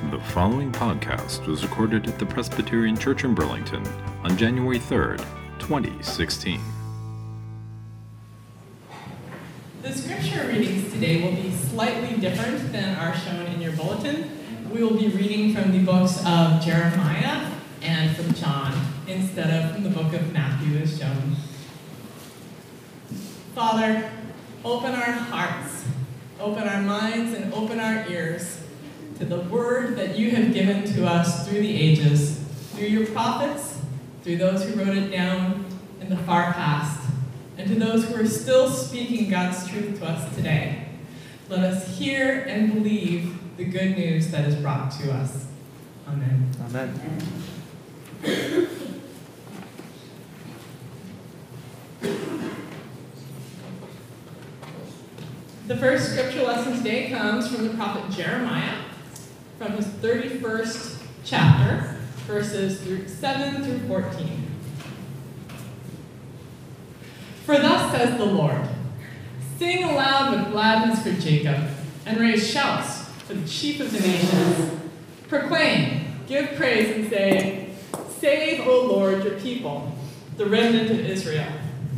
The following podcast was recorded at the Presbyterian Church in Burlington on January 3rd, 2016. The scripture readings today will be slightly different than are shown in your bulletin. We will be reading from the books of Jeremiah and from John, instead of from the book of Matthew as shown. Father, open our hearts, open our minds, and open our ears to the word that you have given to us through the ages, through your prophets, through those who wrote it down in the far past, and to those who are still speaking God's truth to us today. Let us hear and believe the good news that is brought to us. Amen. Amen. The first scripture lesson today comes from the prophet Jeremiah, from his 31st chapter, verses 7 through 14. For thus says the Lord, sing aloud with gladness for Jacob, and raise shouts for the chief of the nations. Proclaim, give praise, and say, save, O Lord, your people, the remnant of Israel.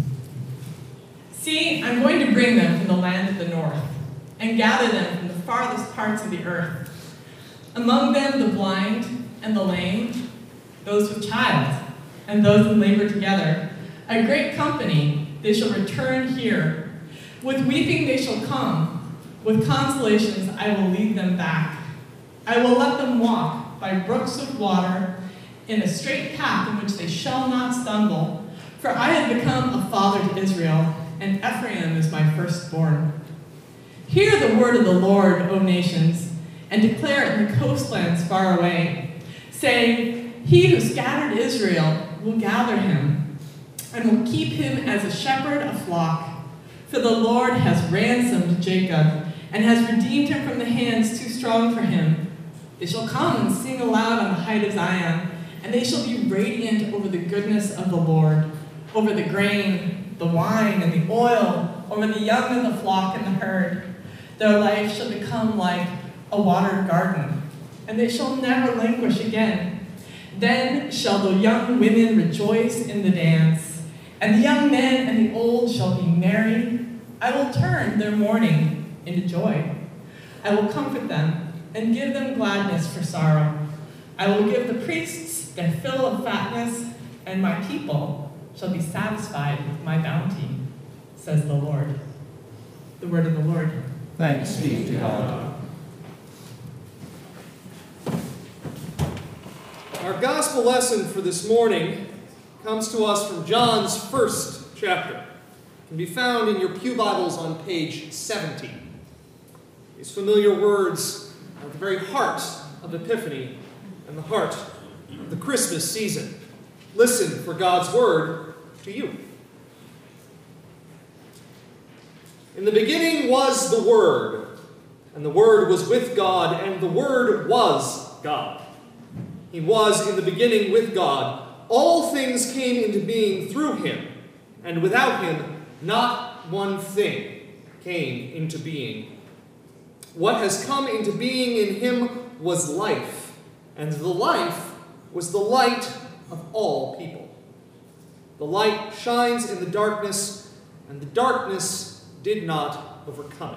See, I'm going to bring them from the land of the north, and gather them from the farthest parts of the earth. Among them the blind and the lame, those with child, and those in labor together. A great company, they shall return here. With weeping they shall come. With consolations I will lead them back. I will let them walk by brooks of water in a straight path in which they shall not stumble. For I have become a father to Israel, and Ephraim is my firstborn. Hear the word of the Lord, O nations, and declare it in the coastlands far away, saying, he who scattered Israel will gather him, and will keep him as a shepherd a flock. For the Lord has ransomed Jacob, and has redeemed him from the hands too strong for him. They shall come and sing aloud on the height of Zion, and they shall be radiant over the goodness of the Lord, over the grain, the wine, and the oil, over the young of the flock and the herd. Their life shall become like a watered garden, and they shall never languish again. Then shall the young women rejoice in the dance, and the young men and the old shall be merry. I will turn their mourning into joy. I will comfort them and give them gladness for sorrow. I will give the priests their fill of fatness, and my people shall be satisfied with my bounty, says the Lord. The word of the Lord. Thanks be to God. Our gospel lesson for this morning comes to us from John's first chapter. It can be found in your pew Bibles on page 70. These familiar words are at the very heart of Epiphany and the heart of the Christmas season. Listen for God's word to you. In the beginning was the Word, and the Word was with God, and the Word was God. He was in the beginning with God. All things came into being through him, and without him not one thing came into being. What has come into being in him was life, and the life was the light of all people. The light shines in the darkness, and the darkness did not overcome it.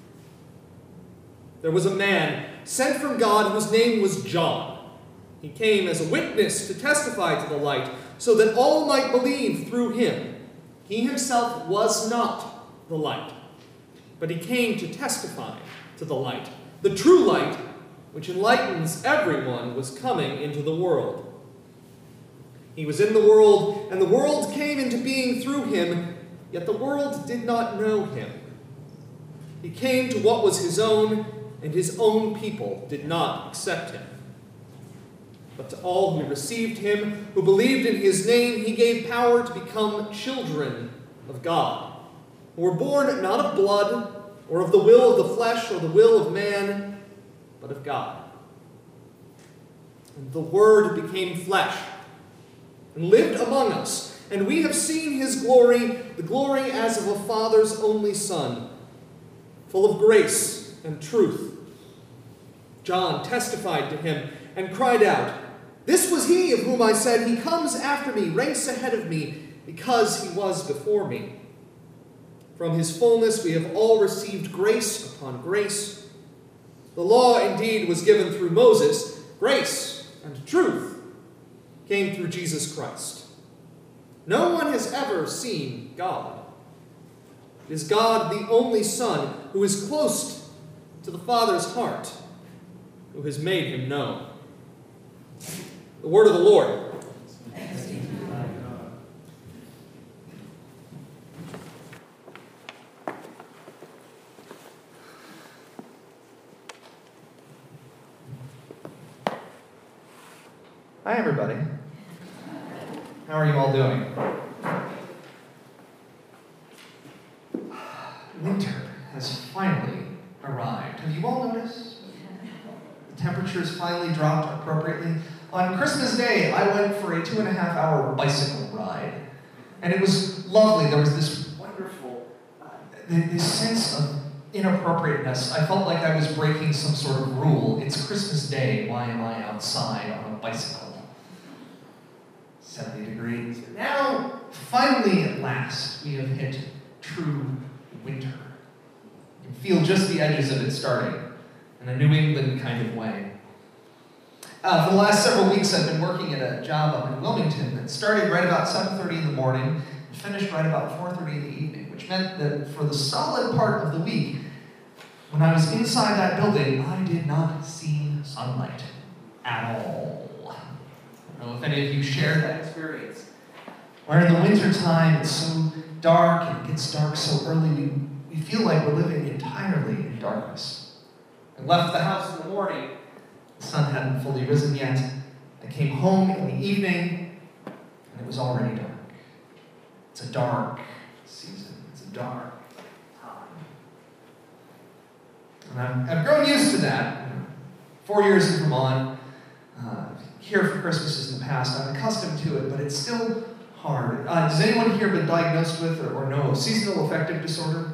There was a man sent from God whose name was John. He came as a witness to testify to the light, so that all might believe through him. He himself was not the light, but he came to testify to the light. The true light, which enlightens everyone, was coming into the world. He was in the world, and the world came into being through him, yet the world did not know him. He came to what was his own, and his own people did not accept him. But to all who received him, who believed in his name, he gave power to become children of God, who were born not of blood, or of the will of the flesh, or the will of man, but of God. And the Word became flesh, and lived among us, and we have seen his glory, the glory as of a Father's only Son, full of grace and truth. John testified to him and cried out, "This was he of whom I said, 'He comes after me, ranks ahead of me, because he was before me.' From his fullness we have all received grace upon grace. The law indeed was given through Moses. Grace and truth came through Jesus Christ. No one has ever seen God. It is God, the only Son, who is close to the Father's heart, who has made him known." The word of the Lord. Hi, everybody. How are you all doing? Winter has finally arrived. Have you all noticed? The temperatures finally dropped appropriately. On Christmas Day, I went for a 2.5-hour bicycle ride, and it was lovely. There was this wonderful, this sense of inappropriateness. I felt like I was breaking some sort of rule. It's Christmas Day. Why am I outside on a bicycle? 70 degrees. Now, finally, at last, we have hit true winter. You can feel just the edges of it starting in a New England kind of way. For the last several weeks, I've been working at a job up in Wilmington that started right about 7:30 in the morning and finished right about 4:30 in the evening, which meant that for the solid part of the week, when I was inside that building, I did not see sunlight at all. I don't know if any of you share that experience. Where in the wintertime, it's so dark and it gets dark so early, we feel like we're living entirely in darkness. I left the house in the morning. The sun hadn't fully risen yet. I came home in the evening, and it was already dark. It's a dark season. It's a dark time. And I've grown used to that. 4 years in Vermont, here for Christmases in the past, I'm accustomed to it, but it's still hard. Does anyone here been diagnosed with or know of seasonal affective disorder?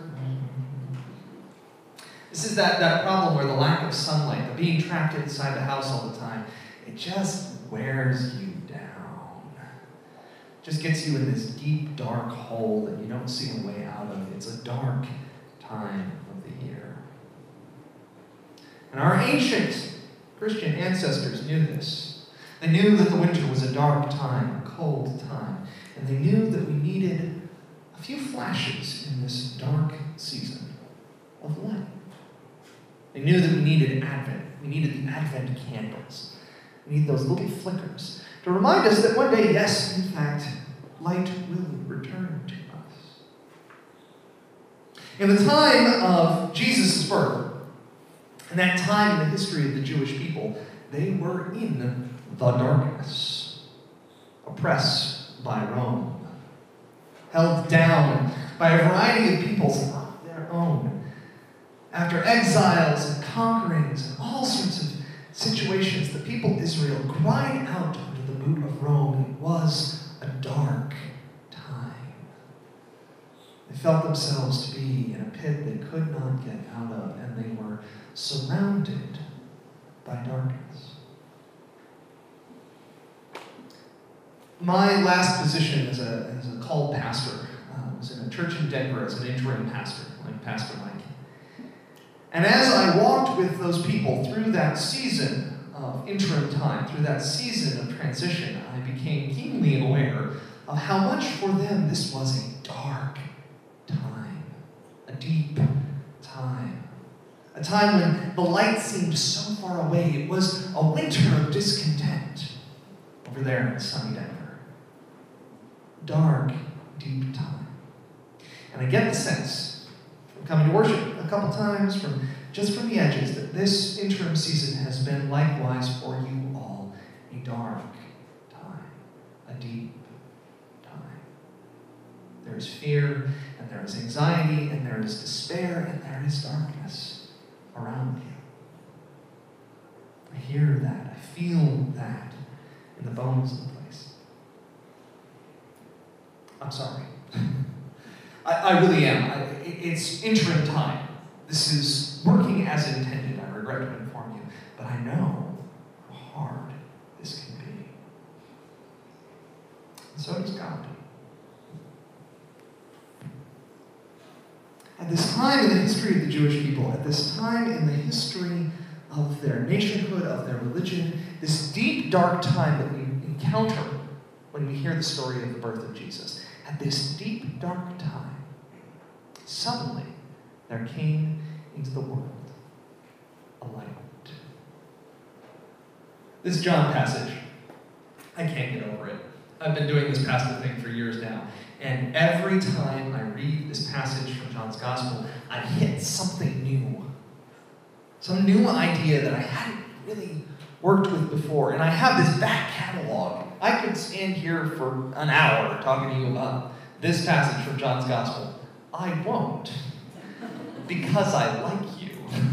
This is that problem where the lack of sunlight, the being trapped inside the house all the time, it just wears you down. Just gets you in this deep, dark hole that you don't see a way out of. It's a dark time of the year. And our ancient Christian ancestors knew this. They knew that the winter was a dark time, a cold time, and they knew that we needed a few flashes in this dark season of light. They knew that we needed Advent. We needed the Advent candles. We need those little flickers to remind us that one day, yes, in fact, light will return to us. In the time of Jesus' birth, in that time in the history of the Jewish people, they were in the darkness, oppressed by Rome, held down by a variety of peoples of their own. After exiles and conquerings and all sorts of situations, the people of Israel cried out under the boot of Rome. It was a dark time. They felt themselves to be in a pit they could not get out of, and they were surrounded by darkness. My last position as a called pastor was in a church in Denver as an interim pastor, like Pastor Mike. And as I walked with those people through that season of interim time, through that season of transition, I became keenly aware of how much for them this was a dark time, a deep time, a time when the light seemed so far away. It was a winter of discontent over there in sunny Denver. Dark, deep time. And I get the sense, from coming to worship a couple times, from the edges, that this interim season has been likewise for you all a dark time, a deep time. There is fear, and there is anxiety, and there is despair, and there is darkness around you. I hear that. I feel that in the bones of the place. I'm sorry. I really am. It's interim time. This is working as intended, I regret to inform you. but I know how hard this can be. And so does God. At this time in the history of the Jewish people, at this time in the history of their nationhood, of their religion, this deep, dark time that we encounter when we hear the story of the birth of Jesus, at this deep, dark time, suddenly there came into the world a light. This John passage, I can't get over it. I've been doing this pastor thing for years now, and every time I read this passage from John's Gospel, I hit something new. Some new idea that I hadn't really worked with before. And I have this back catalog. I could stand here for an hour talking to you about this passage from John's Gospel. I won't, because I like you.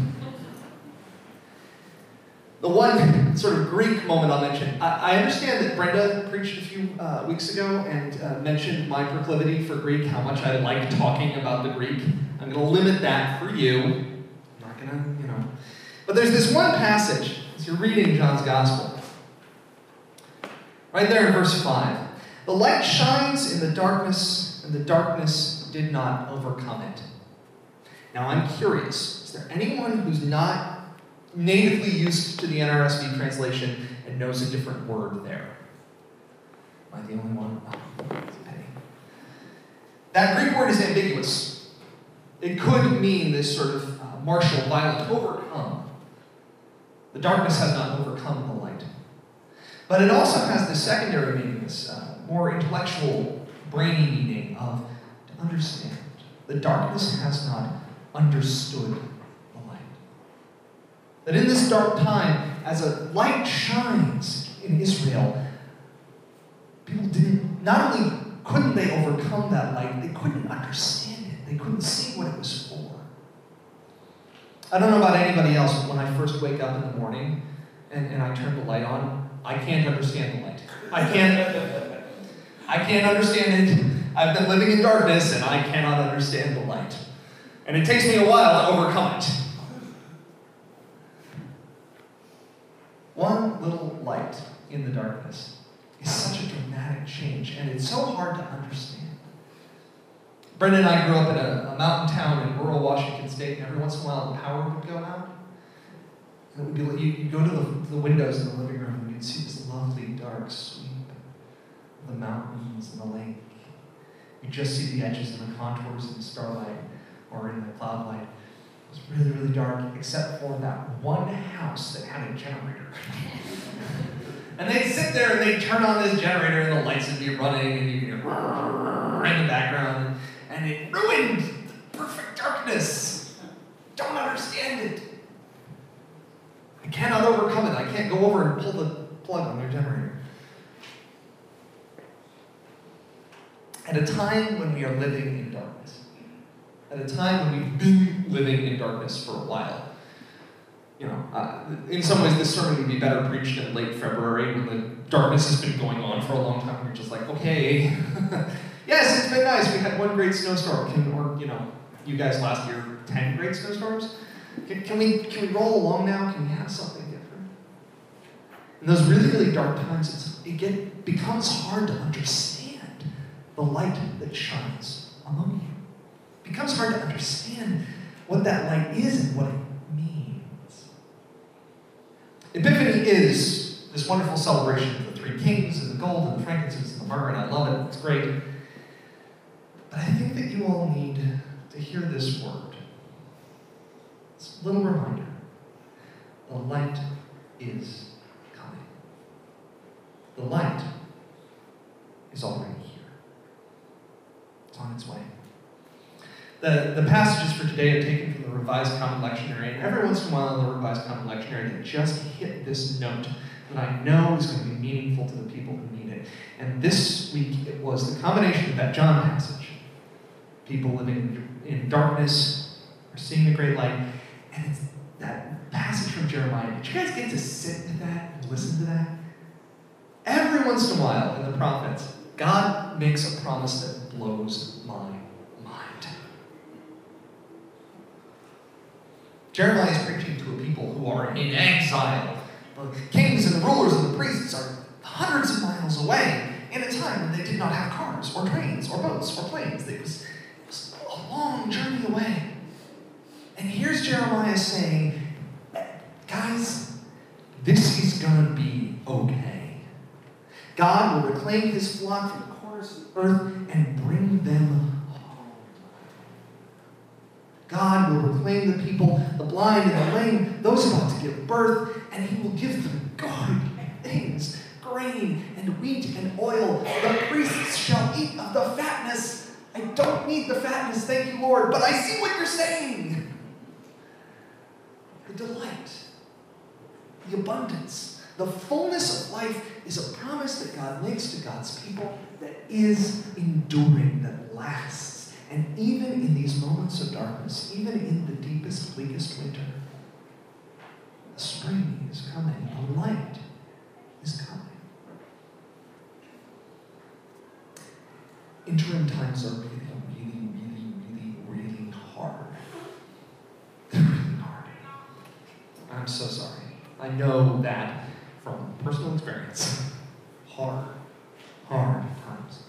The one sort of Greek moment I'll mention, I understand that Brenda preached a few weeks ago and mentioned my proclivity for Greek, how much I like talking about the Greek. I'm going to limit that for you. I'm not going to, But there's this one passage, as you're reading John's Gospel, right there in verse 5. The light shines in the darkness, and the darkness did not overcome it. Now I'm curious, is there anyone who's not natively used to the NRSV translation and knows a different word there? Am I the only one? Oh, it's a pity. That Greek word is ambiguous. It could mean this sort of martial, violent, overcome. The darkness has not overcome the light. But it also has this secondary meaning, this more intellectual, brainy meaning of to understand. The darkness has not understood the light. That in this dark time, as a light shines in Israel, people not only couldn't they overcome that light, they couldn't understand it. They couldn't see what it was for. I don't know about anybody else, but when I first wake up in the morning and I turn the light on, I can't understand the light. I can't understand it. I've been living in darkness and I cannot understand the light. And it takes me a while to overcome it. One little light in the darkness is such a dramatic change, and it's so hard to understand. Brenda and I grew up in a mountain town in rural Washington State, and every once in a while the power would go out. And it would be like you'd go to the windows in the living room and you'd see this lovely dark sweep of the mountains and the lake. You'd just see the edges and the contours in the starlight or in the cloud light. It was really, really dark, except for that one house that had a generator. And they'd sit there and they'd turn on this generator and the lights would be running and you could hear in the background. And it ruined the perfect darkness. Don't understand it. I cannot overcome it. I can't go over and pull the plug on their generator. At a time when we are living in darkness, at a time when we've been living in darkness for a while, in some ways this sermon would be better preached in late February when the darkness has been going on for a long time. We're just like, okay, yes, it's been nice. We had one great snowstorm. You guys last year, 10 great snowstorms. Can we roll along now? Can we have something different? In those really, really dark times, it becomes hard to understand the light that shines among you. It becomes hard to understand what that light is and what it means. Epiphany is this wonderful celebration of the three kings and the gold and the frankincense and the myrrh, and I love it. It's great. But I think that you all need to hear this word. It's a little reminder. The light is coming. The light is already here. It's on its way. The passages for today are taken from the Revised Common Lectionary, and every once in a while in the Revised Common Lectionary they just hit this note that I know is going to be meaningful to the people who need it. And this week it was the combination of that John passage. People living in darkness are seeing the great light. And it's that passage from Jeremiah. Did you guys get to sit with that and listen to that? Every once in a while in the prophets, God makes a promise that blows my mind. Jeremiah is preaching to a people who are in exile. The kings and the rulers and the priests are hundreds of miles away in a time when they did not have cars or trains or boats or planes. It was a long journey away. And here's Jeremiah saying, guys, this is going to be okay. God will reclaim his flock from the corners of the earth and bring them home. God will reclaim the people, the blind and the lame, those about to give birth, and he will give them good things, grain and wheat and oil. The priests shall eat of the fatness. I don't need the fatness, thank you, Lord, but I see what you're saying. The delight, the abundance, the fullness of life is a promise that God makes to God's people that is enduring, that lasts. And even in these moments of darkness, even in the deepest, bleakest winter, the spring is coming, the light is coming. Interim times are really hard. They're really hard. I'm so sorry. I know that from personal experience. Hard times.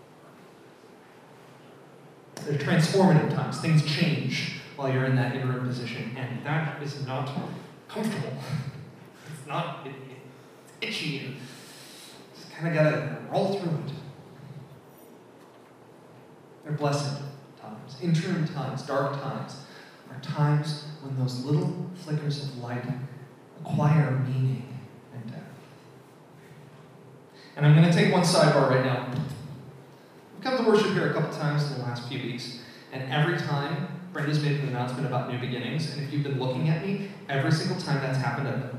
They're transformative times. Things change while you're in that interim position, and that is not comfortable. It's not, it's itchy, and just kind of gotta roll through it. They're blessed times, interim times, dark times, are times when those little flickers of light acquire meaning and depth. And I'm going to take one sidebar right now. We've come to worship here a couple times in the last few weeks, and every time Brenda's made an announcement about new beginnings, and if you've been looking at me, every single time that's happened,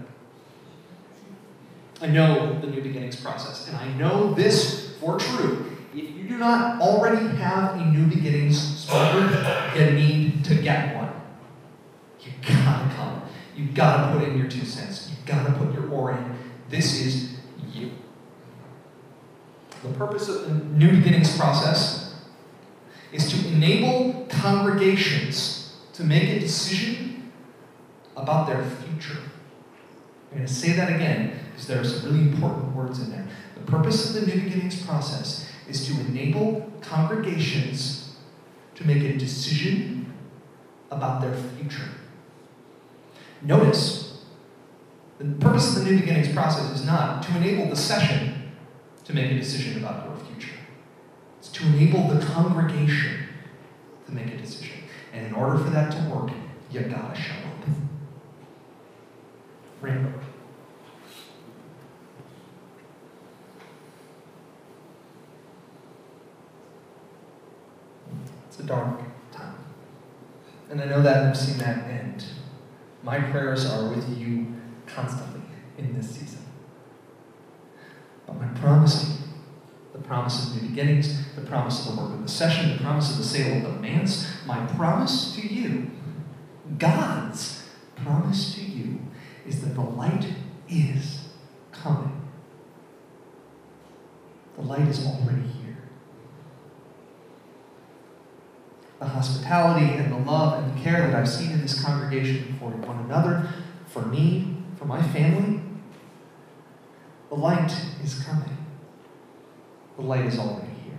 I know the new beginnings process, and I know this for true. If you do not already have a new beginnings starter, you need to get one. You gotta come. You gotta put in your 2 cents. You gotta put your oar in. This is you. The purpose of the new beginnings process is to enable congregations to make a decision about their future. I'm going to say that again because there are some really important words in there. The purpose of the new beginnings process is to enable congregations to make a decision about their future. Notice, the purpose of the new beginnings process is not to enable the session to make a decision about your future. It's to enable the congregation to make a decision. And in order for that to work, you gotta show up. Rainbow. It's a dark time. And I know that I've seen that end. My prayers are with you constantly in this season. But my promise to you, the promise of new beginnings, the promise of the work of the session, the promise of the sale of the manse, my promise to you, God's promise to you, is that the light is coming. The light is already here. The hospitality and the love and the care that I've seen in this congregation for one another, for me, for my family, the light is coming. The light is already here.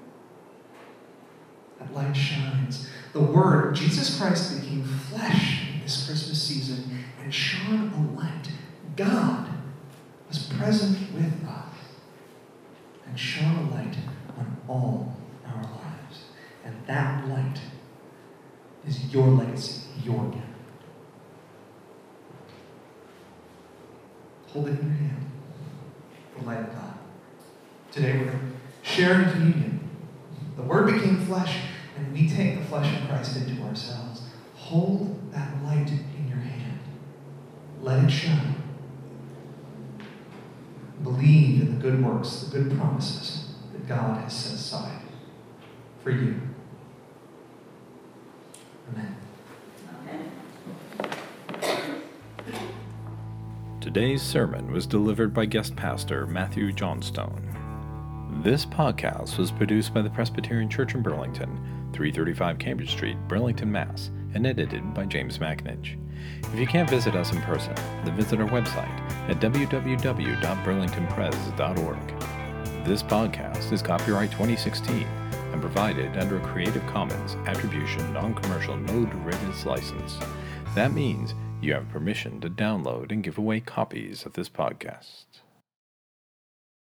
That light shines. The Word, Jesus Christ, became flesh in this Christmas season and shone a light. God was present with us and shone a light on all our lives. And that light is your legacy, your gift. Hold it in your hand. The light of God. Today we're going to share in communion. The Word became flesh, and we take the flesh of Christ into ourselves. Hold that light in your hand. Let it shine. Believe in the good works, the good promises that God has set aside for you. Amen. Today's sermon was delivered by guest pastor Matthew Johnstone. This podcast was produced by the Presbyterian Church in Burlington, 335 Cambridge Street, Burlington, Mass., and edited by James McNich. If you can't visit us in person, then visit our website at www.burlingtonpress.org. This podcast is copyright 2016 and provided under a Creative Commons Attribution Non-Commercial No Derivatives License. That means you have permission to download and give away copies of this podcast.